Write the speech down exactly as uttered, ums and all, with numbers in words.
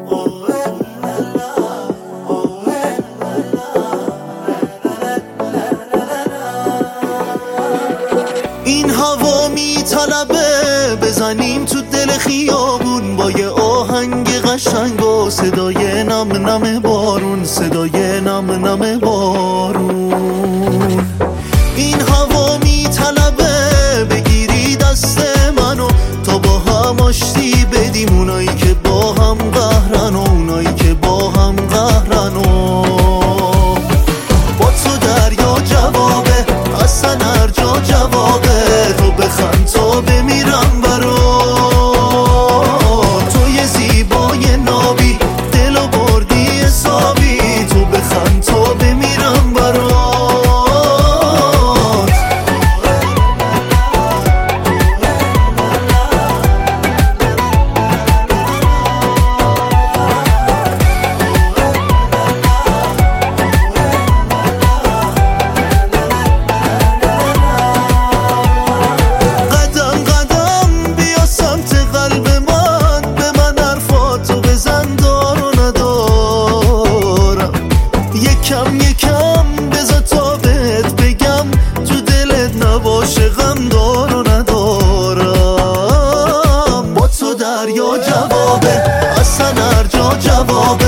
این هوا میطلبه بزنیم تو دل خیابون با یه آهنگ قشنگ و صدای نم نم بارون، صدای نم نم بارون. این هوا میطلبه بگیری دست منو تا با هم آشتی بدیم، اونایی که با هم قهرن و اونایی که با هم قهرن. و با تو دریا جوابه، اصلا هر جا جوابه، تو بخند تا بمیرم برات. تو یه زیبای نابی دلو بردی حسابی، تو بخند تا بمیرم برات. یکم یکم بذار تا بهت بگم تو دلت نباشه غم دار و ندارم. با تو دریا جوابه، اصلا هر جا جوابه،